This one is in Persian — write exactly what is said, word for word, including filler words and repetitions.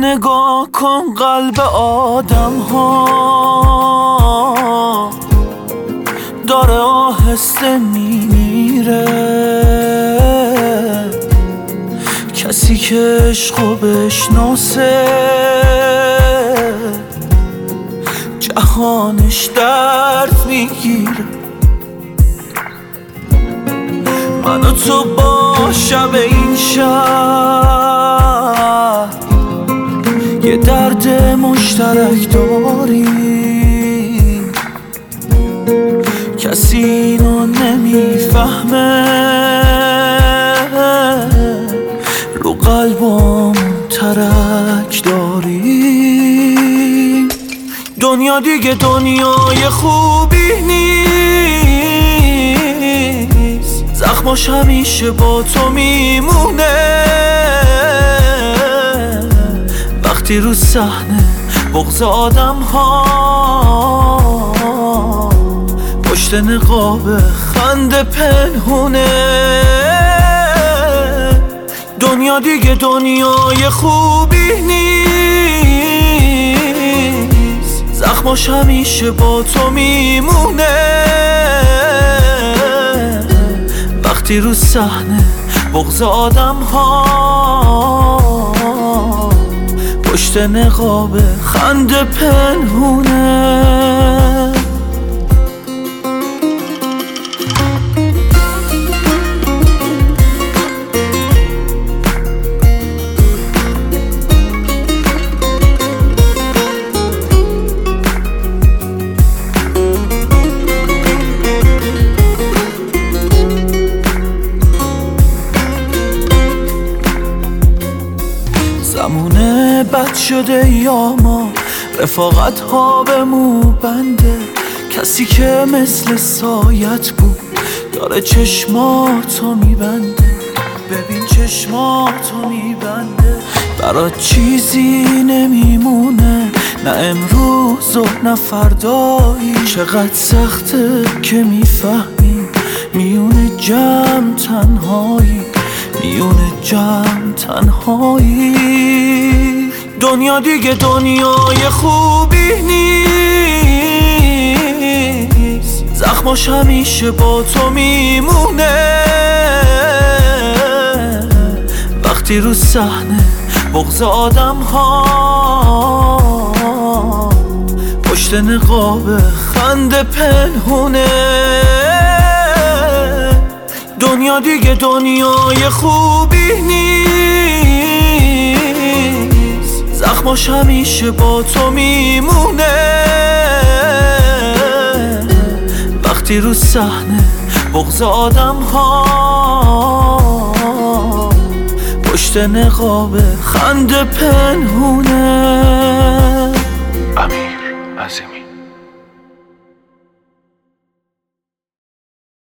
نگاه کن قلب آدم ها داره آهسته میمیره. کسی که عشقو بشناسه جهانش درد میگیره. من و تو با شب این شهر یه درد مشترک داریم، کسی اینو نمیفهمه. رو قلبم ترک داریم. دنیا دیگه دنیای خوبی نیست، زخماش همیشه با تو میمونه. وقتی رو صحنه بغض آدم ها پشت نقاب خنده پنهونه. دنیا دیگه دنیای خوبی نیست، زخماش همیشه با تو میمونه. وقتی رو صحنه بغض آدم ها پشت نقاب خنده پنهونه. زمونه بد شده یا ما رفاقت ها به مو بنده. کسی که مثل سایت بود داره چشماتو میبنده. ببین چشماتو میبنده، برات چیزی نمیمونه، نه امروز و نه فردایی. چقدر سخته که میفهمی میونه جمع تنهایی، میونه جمع تنهایی. دنیا دیگه دنیای خوبی نیست، زخماش همیشه با تو میمونه. وقتی رو صحنه بغض آدم ها پشت نقاب خنده پنهونه. دنیا دیگه دنیای خوبی نیست، زخماش همیشه با تو میمونه. وقتی رو صحنه بغض آدم ها پشت نقاب خنده پنهونه. امیر عظیم